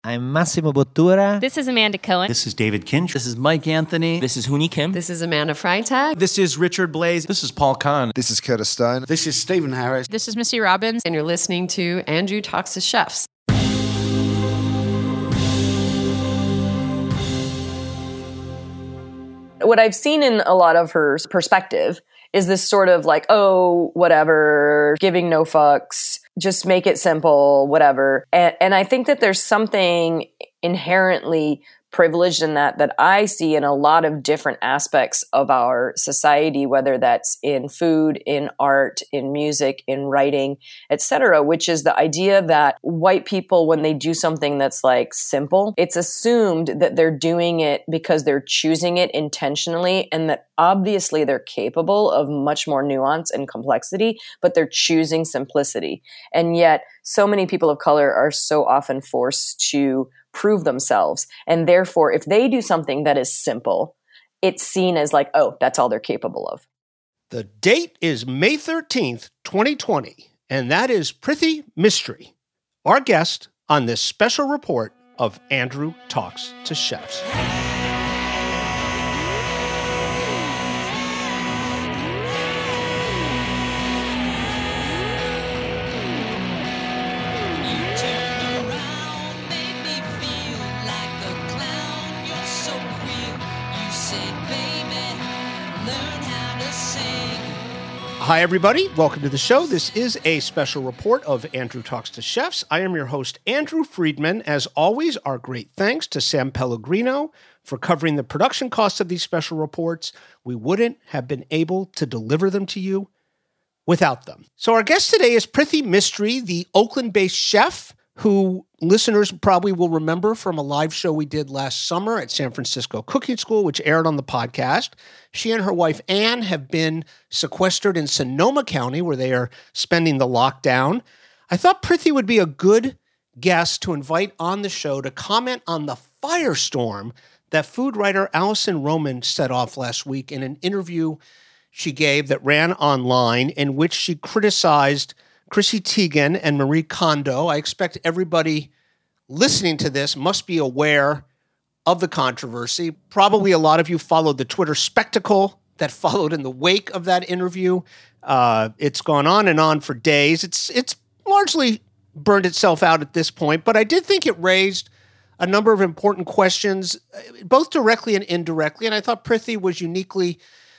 I'm Massimo Bottura. This is Amanda Cohen. This is David Kinch. This is Mike Anthony. This is Hooni Kim. This is Amanda Freitag. This is Richard Blaze. This is Paul Kahn. This is Curtis Stone. This is Stephen Harris. This is Missy Robbins. And you're listening to Andrew Talks to Chefs. What I've seen in a lot of her perspective is this sort of like, oh, whatever, giving no fucks, just make it simple, whatever. And I think that there's something inherently privileged in that I see in a lot of different aspects of our society, whether that's in food, in art, in music, in writing, etc., which is the idea that white people, when they do something that's like simple, it's assumed that they're doing it because they're choosing it intentionally, and that obviously they're capable of much more nuance and complexity, but they're choosing simplicity. And yet so many people of color are so often forced to prove themselves. And therefore, if they do something that is simple, it's seen as like, oh, that's all they're capable of. The date is May 13th, 2020, and that is Prithi Mistry, our guest on this special report of Andrew Talks to Chefs. Hi, everybody. Welcome to the show. This is a special report of Andrew Talks to Chefs. I am your host, Andrew Friedman. As always, our great thanks to Sam Pellegrino for covering the production costs of these special reports. We wouldn't have been able to deliver them to you without them. So our guest today is Prithi Mistry, the Oakland-based chef who listeners probably will remember from a live show we did last summer at San Francisco Cooking School, which aired on the podcast. She and her wife, Anne, have been sequestered in Sonoma County, where they are spending the lockdown. I thought Prithi would be a good guest to invite on the show to comment on the firestorm that food writer Alison Roman set off last week in an interview she gave that ran online, in which she criticized Chrissy Teigen and Marie Kondo. I expect everybody listening to this must be aware of the controversy. Probably a lot of you followed the Twitter spectacle that followed in the wake of that interview. It's gone on and on for days. It's largely burned itself out at this point, but I did think it raised a number of important questions, both directly and indirectly, and I thought Prithi was uniquely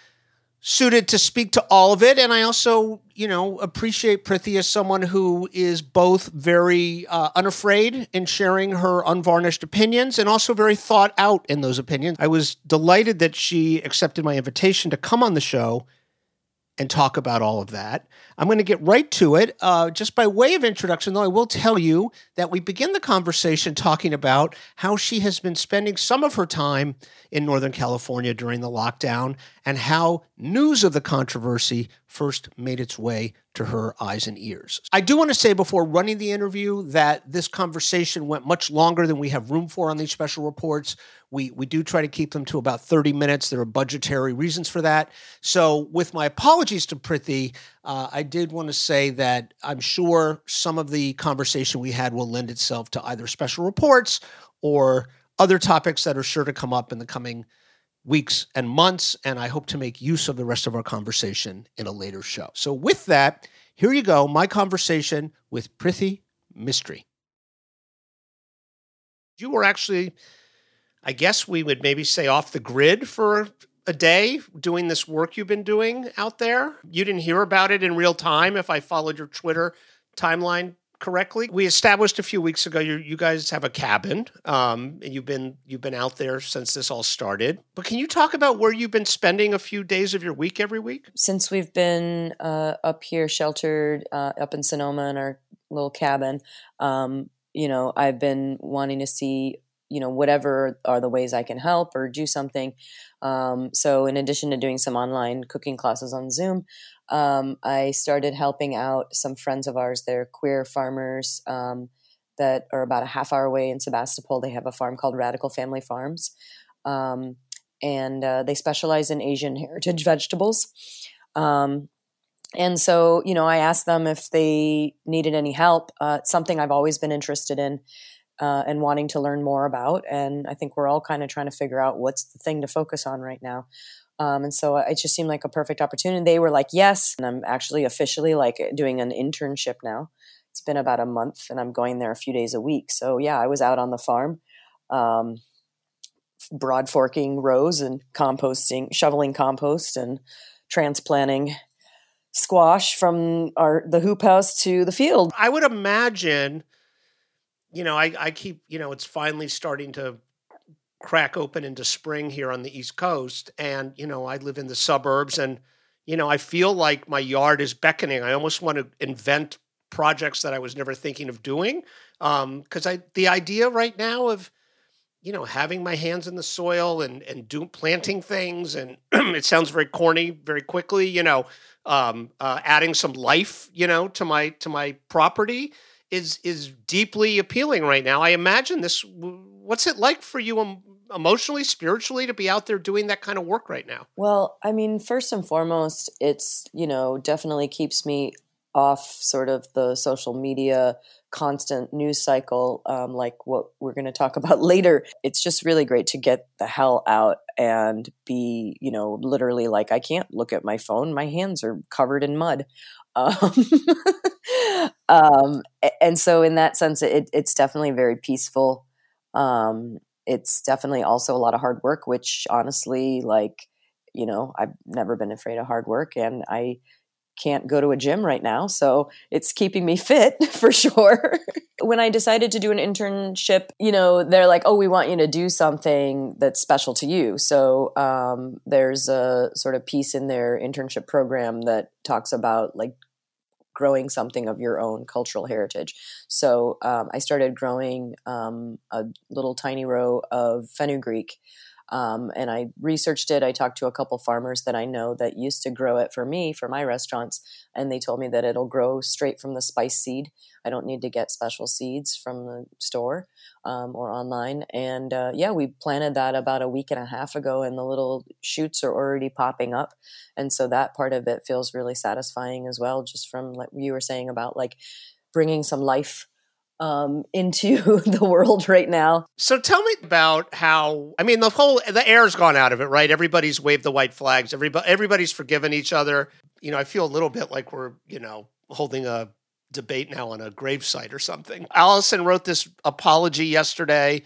suited to speak to all of it. And I also, appreciate Prithi as someone who is both very unafraid in sharing her unvarnished opinions and also very thought out in those opinions. I was delighted that she accepted my invitation to come on the show and talk about all of that. I'm going to get right to it. Just by way of introduction, though, I will tell you that we begin the conversation talking about how she has been spending some of her time in Northern California during the lockdown and how news of the controversy first made its way to her eyes and ears. I do want to say before running the interview that this conversation went much longer than we have room for on these special reports. We do try to keep them to about 30 minutes. There are budgetary reasons for that. So with my apologies to Prithi, I did want to say that I'm sure some of the conversation we had will lend itself to either special reports or other topics that are sure to come up in the coming weeks and months, and I hope to make use of the rest of our conversation in a later show. So with that, here you go, my conversation with Prithi Mistry. You were actually, I guess we would maybe say, off the grid for a day doing this work you've been doing out there. You didn't hear about it in real time, if I followed your Twitter timeline correctly. We established a few weeks ago you guys have a cabin. And you've been out there since this all started. But can you talk about where you've been spending a few days of your week every week? Since we've been up here sheltered up in Sonoma in our little cabin, I've been wanting to see whatever are the ways I can help or do something. So in addition to doing some online cooking classes on Zoom, I started helping out some friends of ours. They're queer farmers that are about a half hour away in Sebastopol. They have a farm called Radical Family Farms. And they specialize in Asian heritage vegetables. And so, I asked them if they needed any help. Something I've always been interested in. and wanting to learn more about. And I think we're all kind of trying to figure out what's the thing to focus on right now. And so it just seemed like a perfect opportunity. They were like, yes. And I'm actually officially like doing an internship now. It's been about a month and I'm going there a few days a week. So yeah, I was out on the farm, broad forking rows and composting, shoveling compost and transplanting squash from the hoop house to the field. I would imagine, I keep, it's finally starting to crack open into spring here on the East Coast. And, I live in the suburbs and, I feel like my yard is beckoning. I almost want to invent projects that I was never thinking of doing. Because the idea right now of, having my hands in the soil and planting things, and it sounds very corny very quickly, adding some life, to my property is deeply appealing right now. I imagine what's it like for you emotionally, spiritually, to be out there doing that kind of work right now? Well, I mean, first and foremost, it's, definitely keeps me off sort of the social media constant news cycle, like what we're going to talk about later. It's just really great to get the hell out and be, literally like, I can't look at my phone. My hands are covered in mud. And so in that sense, it's definitely very peaceful. It's definitely also a lot of hard work, which honestly, I've never been afraid of hard work, and I can't go to a gym right now. So it's keeping me fit for sure. When I decided to do an internship, they're like, oh, we want you to do something that's special to you. So there's a sort of piece in their internship program that talks about like growing something of your own cultural heritage. So I started growing a little tiny row of fenugreek. And I researched it. I talked to a couple farmers that I know that used to grow it for me, for my restaurants. And they told me that it'll grow straight from the spice seed. I don't need to get special seeds from the store or online. And we planted that about a week and a half ago, and the little shoots are already popping up. And so that part of it feels really satisfying as well, just from like you were saying about like bringing some life into the world right now. So tell me about how, the air's gone out of it, right? Everybody's waved the white flags. Everybody's forgiven each other. I feel a little bit like we're, holding a debate now on a gravesite or something. Allison wrote this apology yesterday.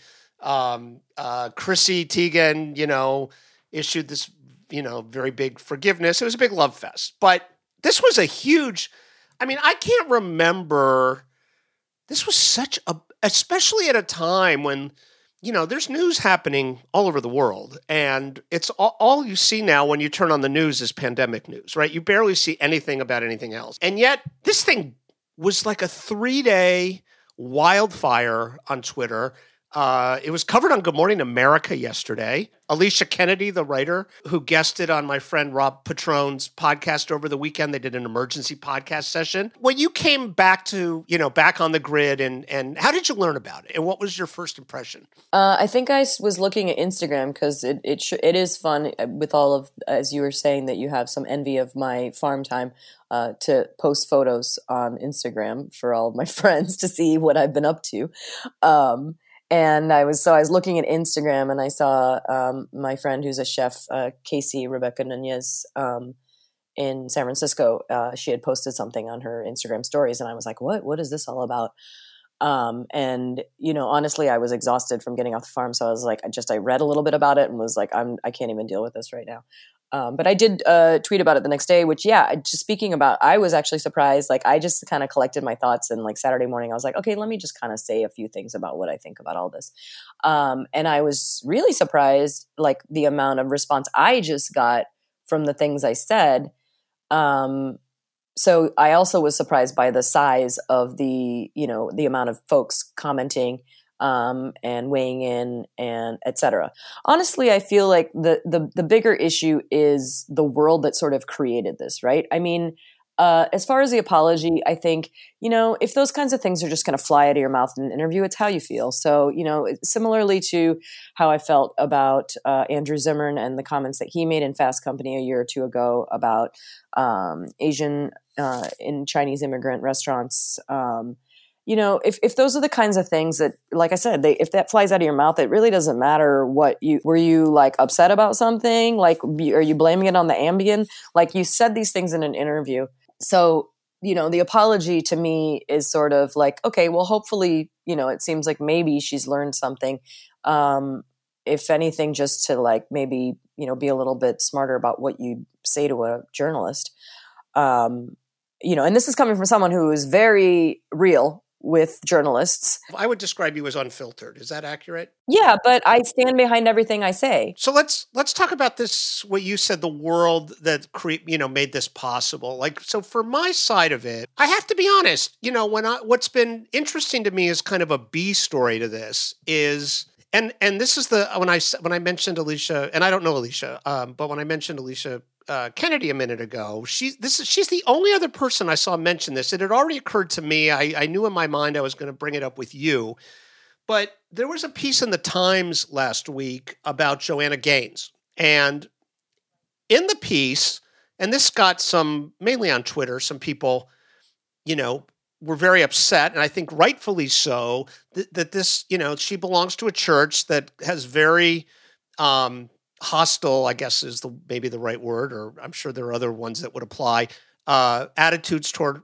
Chrissy Teigen, issued this, very big forgiveness. It was a big love fest, but this was a huge, I can't remember. This was especially at a time when, there's news happening all over the world. And it's all you see now when you turn on the news is pandemic news, right? You barely see anything about anything else. And yet this thing was like a 3-day wildfire on Twitter. It was covered on Good Morning America yesterday. Alicia Kennedy, the writer, who guested on my friend Rob Patrone's podcast over the weekend. They did an emergency podcast session. When you came back to, back on the grid, and how did you learn about it? And what was your first impression? I think I was looking at Instagram because it is fun with all of, as you were saying, that you have some envy of my farm time to post photos on Instagram for all of my friends to see what I've been up to. And I was looking at Instagram, and I saw my friend who's a chef, Casey Rebecca Nunez, in San Francisco. She had posted something on her Instagram stories, and I was like, what is this all about? And, honestly, I was exhausted from getting off the farm. So I was like, I read a little bit about it and was like, I can't even deal with this right now. But I did tweet about it the next day, which, just speaking about, I was actually surprised. Like, I just kind of collected my thoughts, and like Saturday morning, I was like, okay, let me just kind of say a few things about what I think about all this. And I was really surprised, like the amount of response I just got from the things I said. So I also was surprised by the size of the amount of folks commenting and weighing in and et cetera. Honestly, I feel like the bigger issue is the world that sort of created this, right? As far as the apology, I think, if those kinds of things are just going to fly out of your mouth in an interview, it's how you feel. So, similarly to how I felt about Andrew Zimmern and the comments that he made in Fast Company a year or two ago about Asian in Chinese immigrant restaurants, if those are the kinds of things that, like I said, if that flies out of your mouth, it really doesn't matter were you like upset about something? Like, are you blaming it on the Ambien? Like, you said these things in an interview. So, the apology to me is sort of like, okay, well, hopefully, it seems like maybe she's learned something. If anything, just to like maybe, be a little bit smarter about what you say to a journalist. And this is coming from someone who is very real with journalists. I would describe you as unfiltered. Is that accurate? Yeah, but I stand behind everything I say. So let's talk about this, what you said, the world that made this possible. Like, so for my side of it, I have to be honest, what's been interesting to me is kind of a B story to this is, and this is when I mentioned Alicia, and I don't know Alicia, but when I mentioned Alicia Kennedy a minute ago, she's the only other person I saw mention this. It had already occurred to me. I knew in my mind I was going to bring it up with you, but there was a piece in the Times last week about Joanna Gaines, and in the piece, and this got mainly on Twitter, some people, were very upset, and I think rightfully so, that this, she belongs to a church that has very hostile, I guess is maybe the right word, or I'm sure there are other ones that would apply, attitudes toward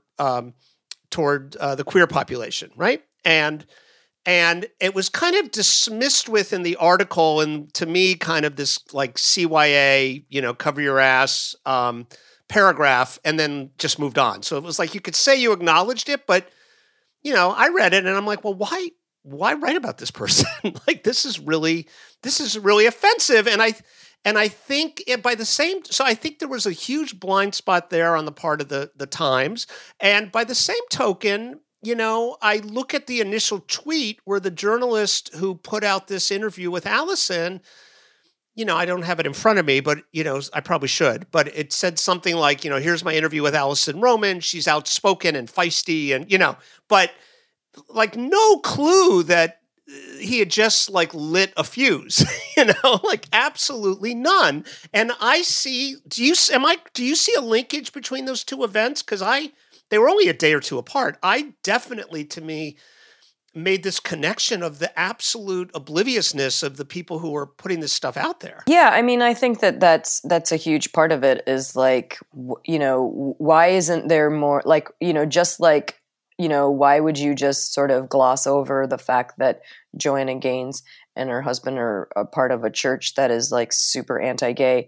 the queer population, right? And it was kind of dismissed within the article, and to me, kind of this like CYA, cover your ass paragraph, and then just moved on. So it was like you could say you acknowledged it, but I read it and I'm like, well, why write about this person? Like, this is really offensive. And I think so I think there was a huge blind spot there on the part of the Times. And by the same token, I look at the initial tweet where the journalist who put out this interview with Allison, I don't have it in front of me, but, I probably should. But it said something like, here's my interview with Allison Roman. She's outspoken and feisty and, but like no clue that he had just like lit a fuse, like absolutely none. And do you see a linkage between those two events? Because they were only a day or two apart. I definitely, to me, made this connection of the absolute obliviousness of the people who were putting this stuff out there. Yeah, I mean, I think that's a huge part of it is like, why isn't there more like, just like, why would you just sort of gloss over the fact that Joanna Gaines and her husband are a part of a church that is like super anti-gay?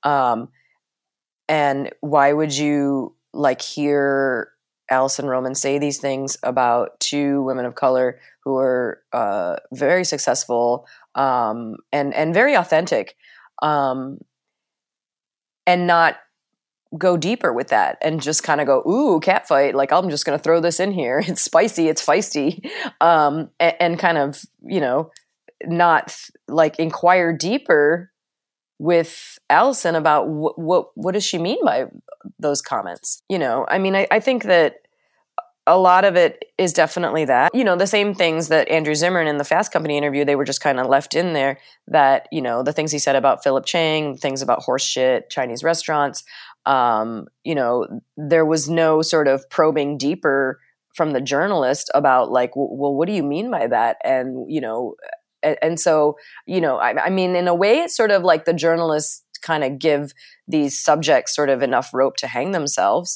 And why would you like hear Allison Roman say these things about two women of color who are very successful and very authentic, and not go deeper with that and just kind of go, ooh, catfight. Like, I'm just going to throw this in here. It's spicy. It's feisty. And kind of, not like inquire deeper with Allison about what does she mean by those comments? I mean, I think that a lot of it is definitely that, the same things that Andrew Zimmern in the Fast Company interview, they were just kind of left in there that, the things he said about Philip Chang, things about horse shit, Chinese restaurants, there was no sort of probing deeper from the journalist about like, well, what do you mean by that? And, and so, I mean, in a way, it's sort of like the journalists kind of give these subjects sort of enough rope to hang themselves.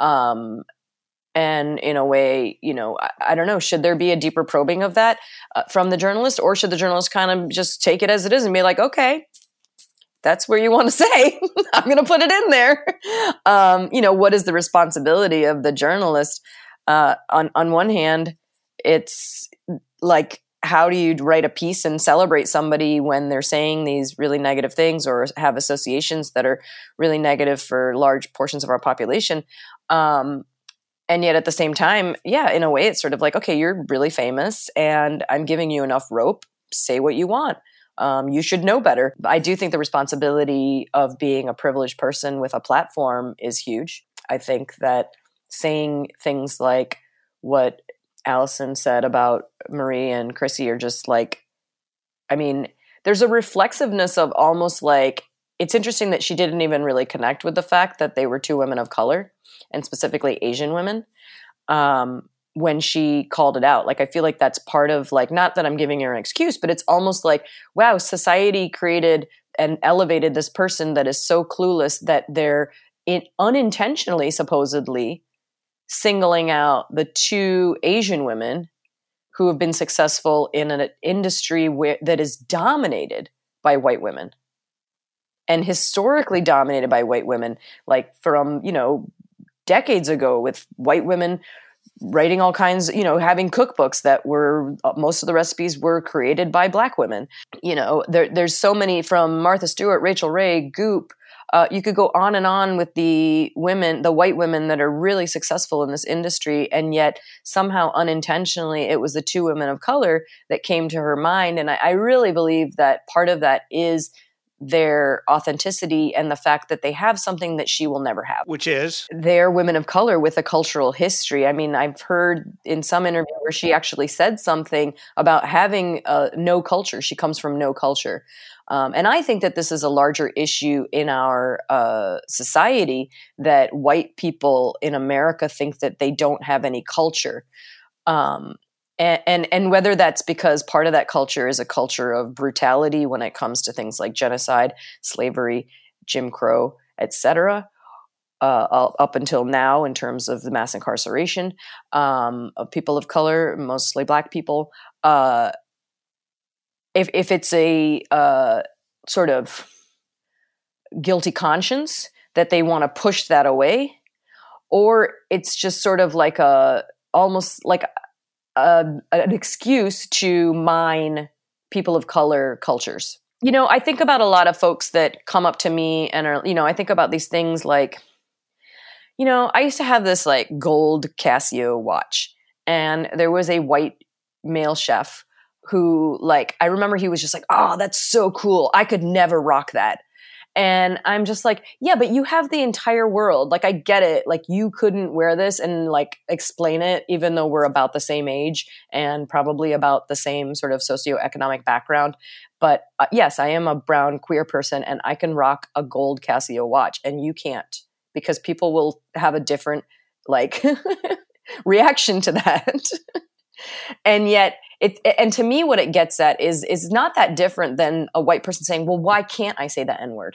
And in a way, I don't know, should there be a deeper probing of that from the journalist, or should the journalist kind of just take it as it is and be like, okay, that's where you want to say, I'm going to put it in there. What is the responsibility of the journalist? On one hand, it's like, how do you write a piece and celebrate somebody when they're saying these really negative things or have associations that are really negative for large portions of our population? And yet at the same time, yeah, in a way, it's sort of like, okay, you're really famous and I'm giving you enough rope. Say what you want. You should know better. I do think the responsibility of being a privileged person with a platform is huge. I think that saying things like what Allison said about Marie and Chrissy are just like, I mean, there's a reflexiveness of almost like, it's interesting that she didn't even really connect with the fact that they were two women of color and specifically Asian women, when she called it out. Like, I feel like that's part of, like, not that I'm giving her an excuse, but it's almost like, wow, society created and elevated this person that is so clueless that they're unintentionally, supposedly, singling out the two Asian women who have been successful in an industry that is dominated by white women and historically dominated by white women, like from, decades ago, with white women writing all kinds, having cookbooks that were, most of the recipes were created by Black women. There's so many, from Martha Stewart, Rachel Ray, Goop. You could go on and on with the white women that are really successful in this industry, and yet somehow unintentionally it was the two women of color that came to her mind. And I really believe that part of that is their authenticity and the fact that they have something that she will never have. Which is? They're women of color with a cultural history. I mean, I've heard in some interview where she actually said something about having no culture. She comes from no culture. And I think that this is a larger issue in our society, that white people in America think that they don't have any culture. And whether that's because part of that culture is a culture of brutality when it comes to things like genocide, slavery, Jim Crow, etc., up until now in terms of the mass incarceration of people of color, mostly Black people. If it's a sort of guilty conscience that they want to push that away, or it's just sort of like almost like an excuse to mine people of color cultures. I think about a lot of folks that come up to me and are, I think about these things like, I used to have this like gold Casio watch, and there was a white male chef who, like, I remember he was just like, oh, that's so cool. I could never rock that. And I'm just like, yeah, but you have the entire world. Like, I get it. Like, you couldn't wear this and like explain it, even though we're about the same age and probably about the same sort of socioeconomic background. But yes, I am a brown queer person and I can rock a gold Casio watch, and you can't, because people will have a different like reaction to that. And yet and to me, what it gets at is not that different than a white person saying, well, why can't I say the N-word?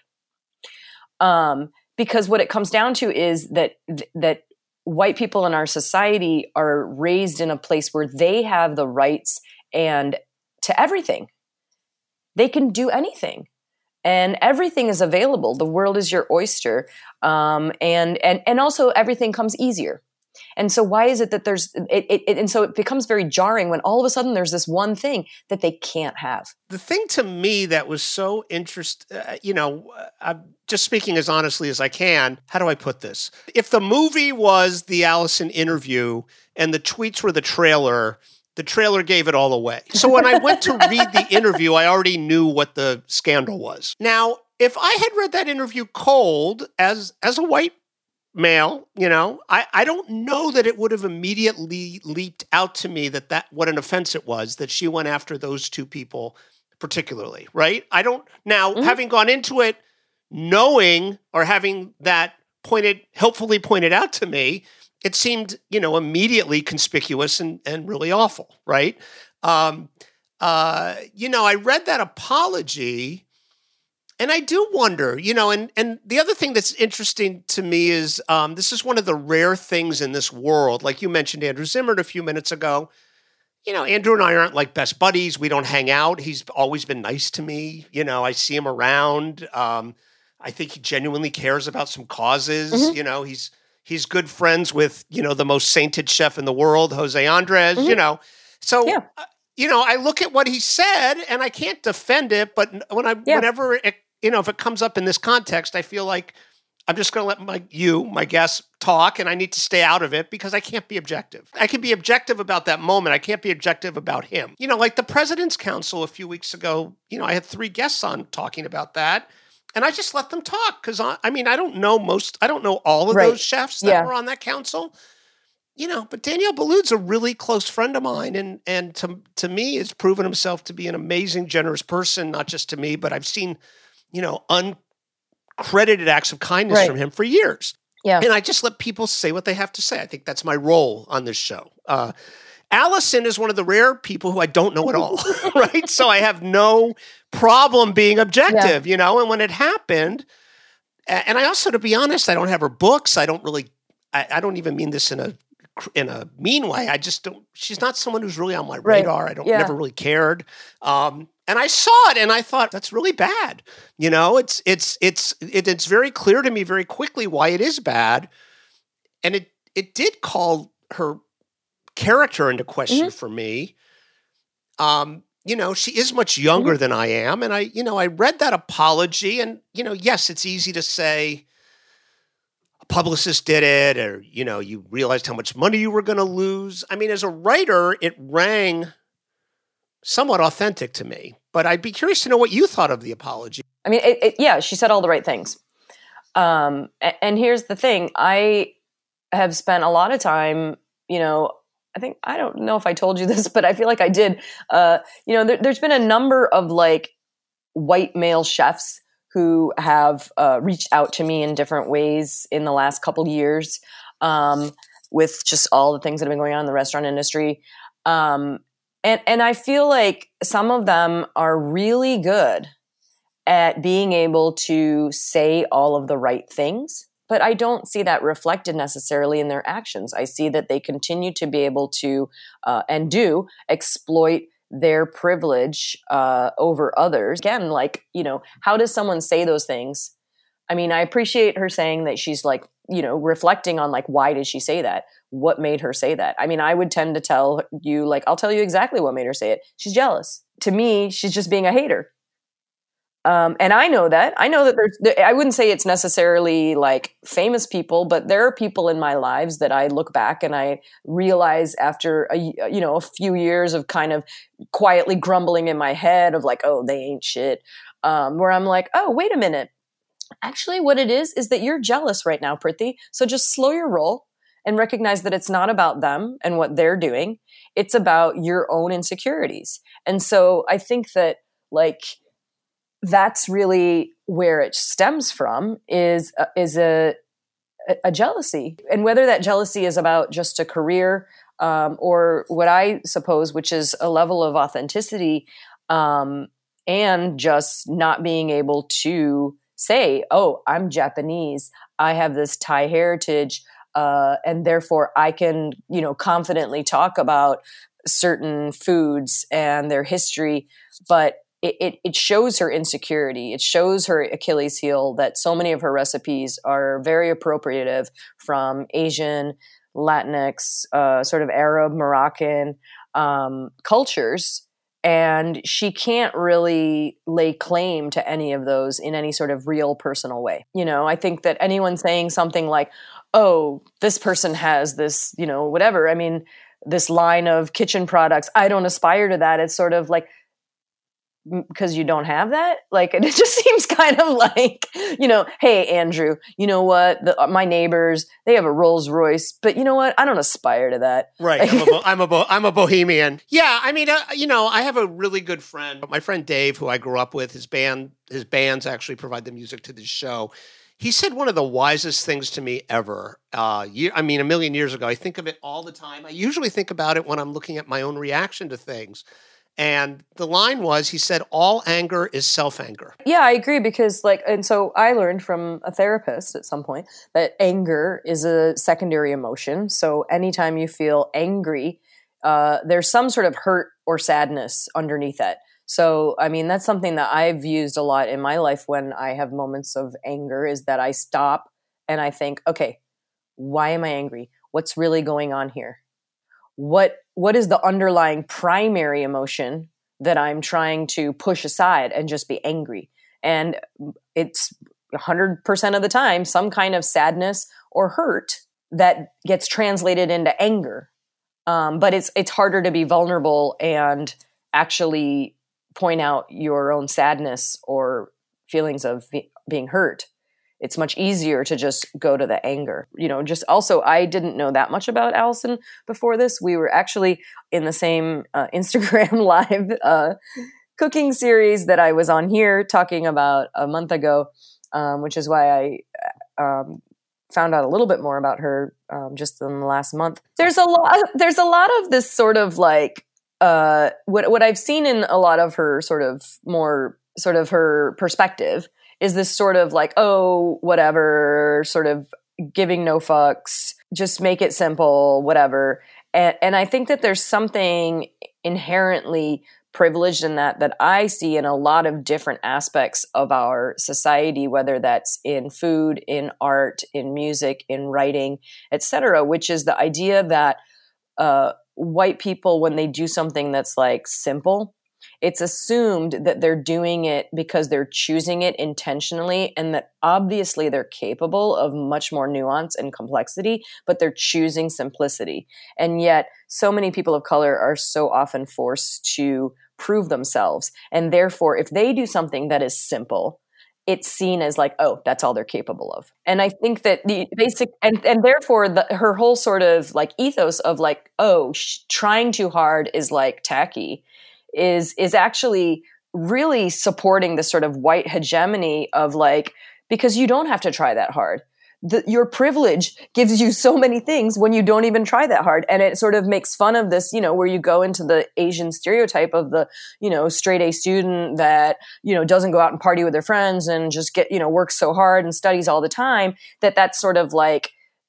Because what it comes down to is that white people in our society are raised in a place where they have the rights and to everything. They can do anything, and everything is available. The world is your oyster. And also everything comes easier. And so why is it that and so it becomes very jarring when all of a sudden there's this one thing that they can't have. The thing to me that was so interesting, I'm just speaking as honestly as I can. How do I put this? If the movie was the Allison interview and the tweets were the trailer gave it all away. So when I went to read the interview, I already knew what the scandal was. Now, if I had read that interview cold as a white male, I don't know that it would have immediately leaped out to me that what an offense it was that she went after those two people particularly, right? I don't now, having gone into it, knowing or having that helpfully pointed out to me, it seemed, immediately conspicuous and really awful, right? I read that apology. And I do wonder, and the other thing that's interesting to me is this is one of the rare things in this world. Like you mentioned Andrew Zimmern a few minutes ago. Andrew and I aren't like best buddies. We don't hang out. He's always been nice to me. I see him around. I think he genuinely cares about some causes. Mm-hmm. He's good friends with, the most sainted chef in the world, Jose Andres, Mm-hmm. So, yeah. I look at what he said and I can't defend it, but whenever it, if it comes up in this context, I feel like I'm just going to let my guest talk, and I need to stay out of it because I can't be objective. I can be objective about that moment. I can't be objective about him. Like the President's Council a few weeks ago, I had 3 guests on talking about that, and I just let them talk because I don't know all of those chefs that were on that council. But Daniel Boulud's a really close friend of mine, and to me has proven himself to be an amazing, generous person, not just to me, but I've seen, uncredited acts of kindness from him for years. Yeah. And I just let people say what they have to say. I think that's my role on this show. Allison is one of the rare people who I don't know at all, right? So I have no problem being objective, you know? And when it happened, and I also, to be honest, I don't have her books. I don't really, I don't even mean this in a mean way. I just don't, she's not someone who's really on my radar. I never really cared. And I saw it and I thought, that's really bad. You know, it's very clear to me very quickly why it is bad. And it did call her character into question for me. You know, she is much younger than I am. And I read that apology and, you know, yes, it's easy to say a publicist did it, or, you know, you realized how much money you were going to lose. I mean, as a writer, it rang somewhat authentic to me, but I'd be curious to know what you thought of the apology. I mean, yeah, she said all the right things. And here's the thing. I have spent a lot of time, you know, I don't know if I told you this, but I feel like I did. You know, there's been a number of like white male chefs who have reached out to me in different ways in the last couple years with just all the things that have been going on in the restaurant industry. And I feel like some of them are really good at being able to say all of the right things, but I don't see that reflected necessarily in their actions. I see that they continue to be able to, and do, exploit their privilege over others. Again, like, you know, how does someone say those things? I mean, I appreciate her saying that she's like, you know, reflecting on like, why did she say that? What made her say that? I mean, I would tend to tell you, like, I'll tell you exactly what made her say it. She's jealous. To me, she's just being a hater. And I know that I wouldn't say it's necessarily like famous people, but there are people in my lives that I look back and I realize after a few years of kind of quietly grumbling in my head of like, oh, they ain't shit. Where I'm like, oh, wait a minute. Actually, what it is that you're jealous right now, Priti. So just slow your roll and recognize that it's not about them and what they're doing. It's about your own insecurities. And so I think that like, that's really where it stems from is a jealousy. And whether that jealousy is about just a career or what I suppose, which is a level of authenticity and just not being able to say, oh, I'm Japanese, I have this Thai heritage, and therefore I can, you know, confidently talk about certain foods and their history, but it shows her insecurity. It shows her Achilles heel that so many of her recipes are very appropriative from Asian, Latinx, sort of Arab, Moroccan cultures. And she can't really lay claim to any of those in any sort of real personal way. You know, I think that anyone saying something like, oh, this person has this, you know, whatever. I mean, this line of kitchen products, I don't aspire to that. It's sort of like, because you don't have that, like, it just seems kind of like, you know, hey, Andrew, you know what? My neighbors, they have a Rolls Royce, but you know what? I don't aspire to that. Right. I'm a bohemian. Yeah. I mean, you know, I have a really good friend, my friend Dave, who I grew up with. His bands actually provide the music to this show. He said one of the wisest things to me ever. A million years ago. I think of it all the time. I usually think about it when I'm looking at my own reaction to things. And the line was, he said, all anger is self-anger. Yeah, I agree because and so I learned from a therapist at some point that anger is a secondary emotion. So anytime you feel angry, there's some sort of hurt or sadness underneath that. So, I mean, that's something that I've used a lot in my life when I have moments of anger is that I stop and I think, okay, why am I angry? What's really going on here? What is the underlying primary emotion that I'm trying to push aside and just be angry? And it's 100% of the time some kind of sadness or hurt that gets translated into anger. But it's harder to be vulnerable and actually point out your own sadness or feelings of being hurt. It's much easier to just go to the anger. You know, just also, I didn't know that much about Allison before this. We were actually in the same Instagram live cooking series that I was on here talking about a month ago, which is why I found out a little bit more about her just in the last month. There's a lot of this sort of like what I've seen in a lot of her sort of her perspective is this sort of like, oh, whatever, sort of giving no fucks, just make it simple, whatever. And I think that there's something inherently privileged in that I see in a lot of different aspects of our society, whether that's in food, in art, in music, in writing, etc., which is the idea that white people, when they do something that's like simple, it's assumed that they're doing it because they're choosing it intentionally, and that obviously they're capable of much more nuance and complexity, but they're choosing simplicity. And yet so many people of color are so often forced to prove themselves. And therefore, if they do something that is simple, it's seen as like, oh, that's all they're capable of. And I think that the basic, and therefore her whole sort of like ethos of like, oh, trying too hard is like tacky, is actually really supporting this sort of white hegemony of like, because you don't have to try that hard. Your privilege gives you so many things when you don't even try that hard. And it sort of makes fun of this, where you go into the Asian stereotype of the, straight A student that, doesn't go out and party with their friends and just works so hard and studies all the time, that's sort of like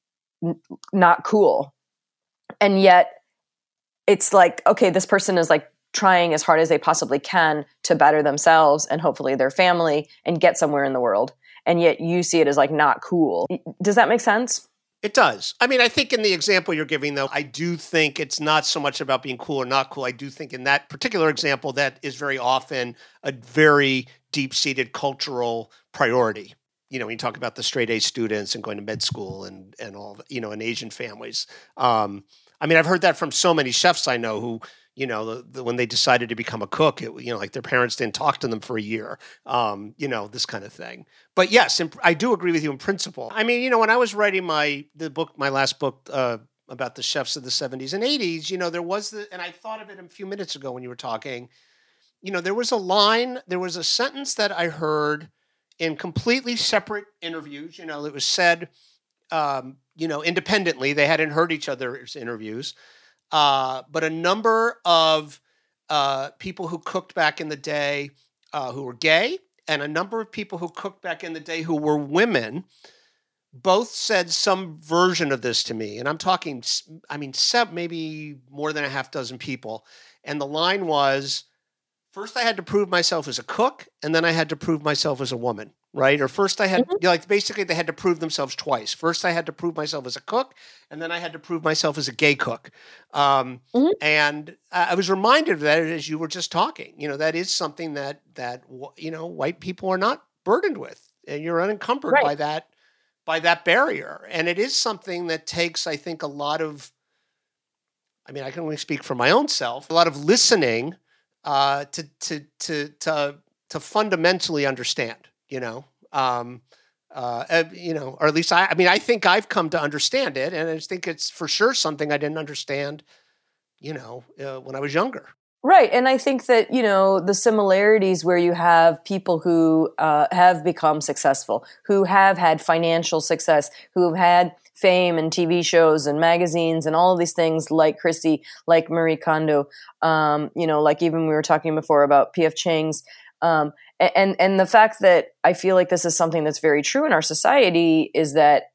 not cool. And yet it's like, okay, this person is like trying as hard as they possibly can to better themselves and hopefully their family and get somewhere in the world. And yet you see it as like not cool. Does that make sense? It does. I mean, I think in the example you're giving, though, I do think it's not so much about being cool or not cool. I do think in that particular example, that is very often a very deep-seated cultural priority. When you talk about the straight A students and going to med school and all, in Asian families. I mean, I've heard that from so many chefs I know who, when they decided to become a cook, like their parents didn't talk to them for a year, this kind of thing. But yes, I do agree with you in principle. I mean, when I was writing my last book about the chefs of the 70s and 80s, there was and I thought of it a few minutes ago when you were talking, there was a sentence that I heard in completely separate interviews, it was said, independently. They hadn't heard each other's interviews. But a number of people who cooked back in the day who were gay, and a number of people who cooked back in the day who were women, both said some version of this to me. And I'm talking, maybe more than a half dozen people. And the line was, first I had to prove myself as a cook, and then I had to prove myself as a woman. Right? Or first I had, basically they had to prove themselves twice. First I had to prove myself as a cook, and then I had to prove myself as a gay cook. And I was reminded of that as you were just talking. That is something that white people are not burdened with, and you're unencumbered by that barrier. And it is something that takes, I think, a lot of, I can only speak for my own self, a lot of listening to fundamentally understand. Or at least I think I've come to understand it, and I just think it's for sure something I didn't understand, when I was younger. Right. And I think that, the similarities where you have people who have become successful, who have had financial success, who have had fame and TV shows and magazines and all of these things like Christy, like Marie Kondo, like even we were talking before about P.F. Chang's, and the fact that I feel like this is something that's very true in our society is that,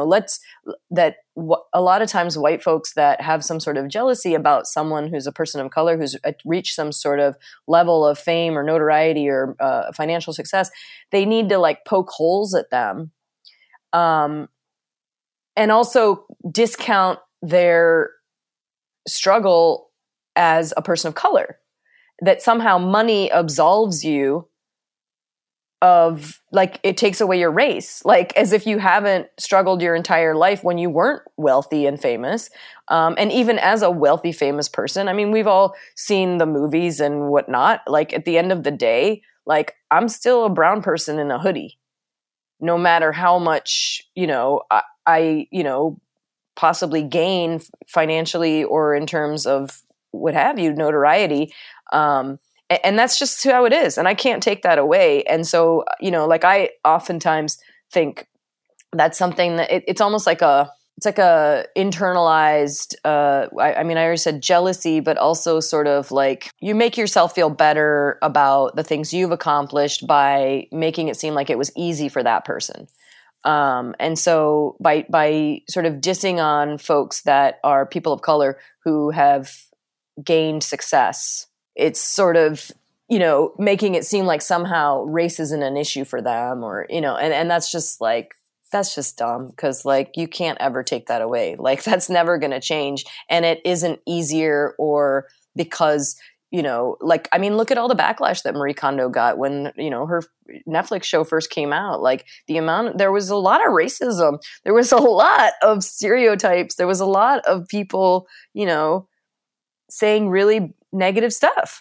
a lot of times white folks that have some sort of jealousy about someone who's a person of color, who's reached some sort of level of fame or notoriety or financial success, they need to like poke holes at them. And also discount their struggle as a person of color. That somehow money absolves you of, like, it takes away your race, like as if you haven't struggled your entire life when you weren't wealthy and famous. And even as a wealthy, famous person, we've all seen the movies and whatnot. Like at the end of the day, like I'm still a brown person in a hoodie, no matter how much, I possibly gain financially or in terms of what have you, notoriety. And that's just how it is. And I can't take that away. And so, like I oftentimes think that's something that it's almost like it's like a internalized, I mean, I already said jealousy, but also sort of like you make yourself feel better about the things you've accomplished by making it seem like it was easy for that person. And so by sort of dissing on folks that are people of color who have gained success, it's sort of, you know, making it seem like somehow race isn't an issue for them, or, you know, and that's just like, that's just dumb, because like you can't ever take that away. Like that's never going to change, and it isn't easier or because, you know, like, I mean, look at all the backlash that Marie Kondo got when, you know, her Netflix show first came out. Like there was a lot of racism, there was a lot of stereotypes, there was a lot of people, you know, saying really negative stuff.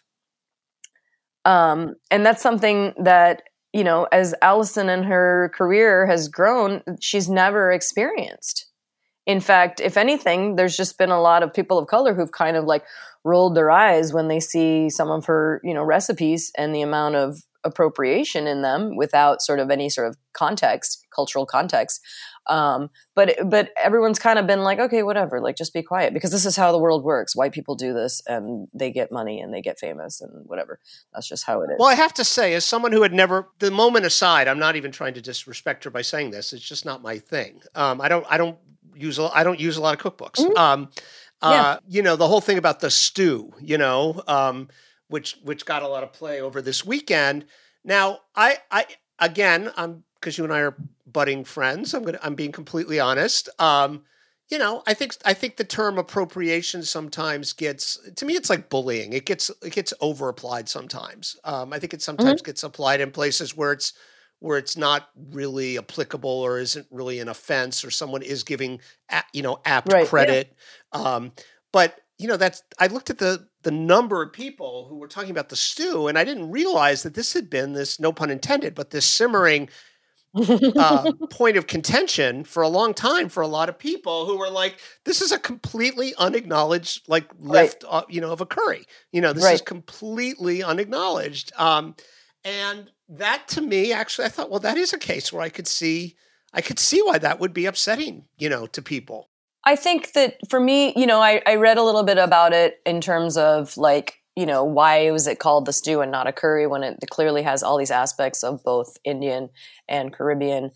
And that's something that, you know, as Allison in her career has grown, she's never experienced. In fact, if anything, there's just been a lot of people of color who've kind of like rolled their eyes when they see some of her, you know, recipes and the amount of appropriation in them without sort of any sort of context, cultural context. But everyone's kind of been like, okay, whatever, like just be quiet, because this is how the world works. White people do this and they get money and they get famous and whatever. That's just how it is. Well, I have to say, as someone who had never, the moment aside, I'm not even trying to disrespect her by saying this. It's just not my thing. I don't use a lot of cookbooks. Mm-hmm. You know, the whole thing about the stew, you know, which got a lot of play over this weekend. Now, because you and I are budding friends, I'm being completely honest. You know, I think the term appropriation sometimes gets, to me, it's like bullying. It gets over applied sometimes. I think it sometimes gets applied in places where it's not really applicable or isn't really an offense, or someone is giving apt credit. Yeah. But you know, I looked at the number of people who were talking about the stew, and I didn't realize that this had been this, no pun intended, but this simmering point of contention for a long time for a lot of people who were like, this is a completely unacknowledged like lift, you know, of a curry. You know, this is completely unacknowledged. And that to me, actually, I thought, well, that is a case where I could see why that would be upsetting, you know, to people. I think that for me, you know, I read a little bit about it in terms of like, you know, why was it called the stew and not a curry when it clearly has all these aspects of both Indian and Caribbean,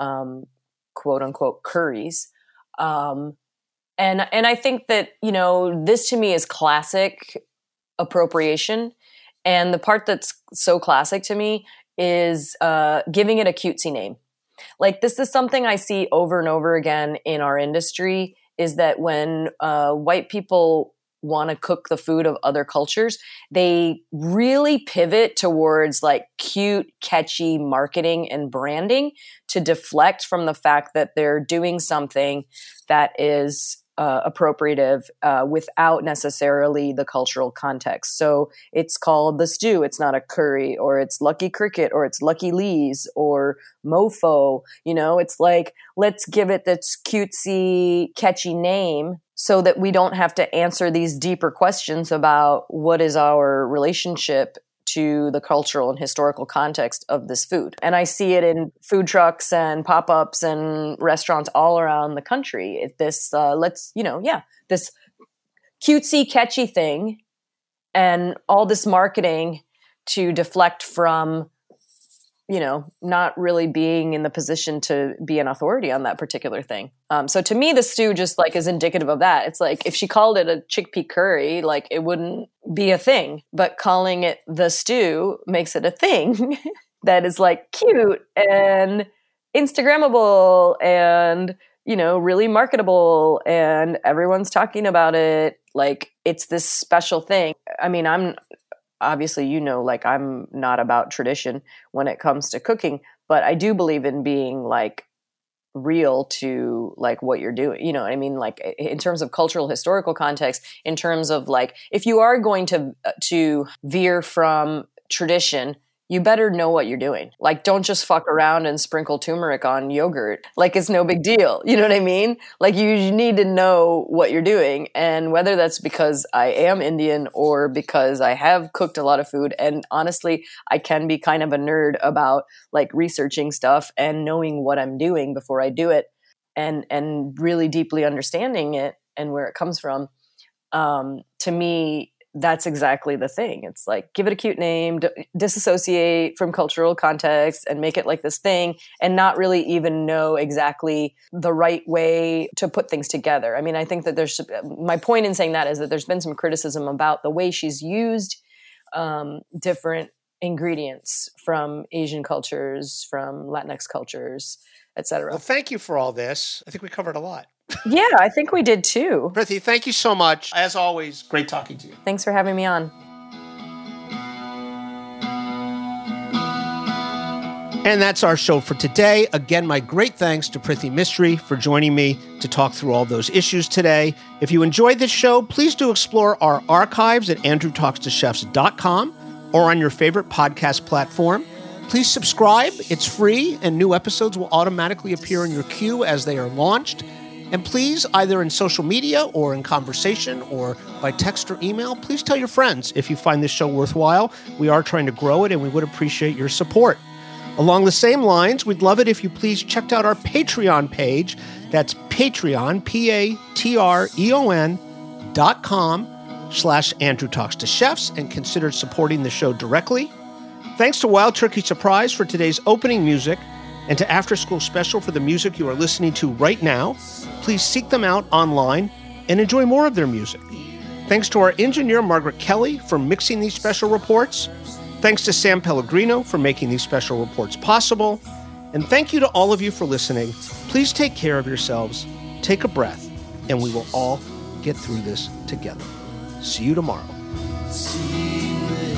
quote unquote curries. And I think that, you know, this to me is classic appropriation. And the part that's so classic to me is giving it a cutesy name. Like this is something I see over and over again in our industry, is that when white people want to cook the food of other cultures, they really pivot towards like cute, catchy marketing and branding to deflect from the fact that they're doing something that is appropriative without necessarily the cultural context. So it's called the stew. It's not a curry, or it's Lucky Cricket, or it's Lucky Lee's, or Mofo. You know, it's like, let's give it this cutesy, catchy name so that we don't have to answer these deeper questions about what is our relationship to the cultural and historical context of this food. And I see it in food trucks and pop-ups and restaurants all around the country. This, this cutesy, catchy thing, and all this marketing to deflect from, you know, not really being in the position to be an authority on that particular thing. So to me, the stew just like is indicative of that. It's like if she called it a chickpea curry, like it wouldn't be a thing, but calling it the stew makes it a thing that is like cute and Instagrammable and, you know, really marketable, and everyone's talking about it. Like it's this special thing. I mean, obviously, you know, like I'm not about tradition when it comes to cooking, but I do believe in being like real to like what you're doing. You know what I mean? Like in terms of cultural, historical context, in terms of like, if you are going to veer from tradition, you better know what you're doing. Like, don't just fuck around and sprinkle turmeric on yogurt. Like, it's no big deal. You know what I mean? Like, you need to know what you're doing. And whether that's because I am Indian or because I have cooked a lot of food. And honestly, I can be kind of a nerd about like researching stuff and knowing what I'm doing before I do it and really deeply understanding it and where it comes from. To me, that's exactly the thing. It's like, give it a cute name, disassociate from cultural context and make it like this thing and not really even know exactly the right way to put things together. I mean, I think that my point in saying that is that there's been some criticism about the way she's used different ingredients from Asian cultures, from Latinx cultures, etc. Well, thank you for all this. I think we covered a lot. Yeah, I think we did too. Prithi, thank you so much. As always, great talking to you. Thanks for having me on. And that's our show for today. Again, my great thanks to Prithi Mistry for joining me to talk through all those issues today. If you enjoyed this show, please do explore our archives at andrewtalkstochefs.com or on your favorite podcast platform. Please subscribe. It's free, and new episodes will automatically appear in your queue as they are launched. And please, either in social media or in conversation or by text or email, please tell your friends if you find this show worthwhile. We are trying to grow it, and we would appreciate your support. Along the same lines, we'd love it if you please checked out our Patreon page. That's Patreon, patreon.com/AndrewTalksToChefs, and consider supporting the show directly. Thanks to Wild Turkey Surprise for today's opening music, and to After School Special for the music you are listening to right now. Please seek them out online and enjoy more of their music. Thanks to our engineer, Margaret Kelly, for mixing these special reports. Thanks to Sam Pellegrino for making these special reports possible. And thank you to all of you for listening. Please take care of yourselves, take a breath, and we will all get through this together. See you tomorrow.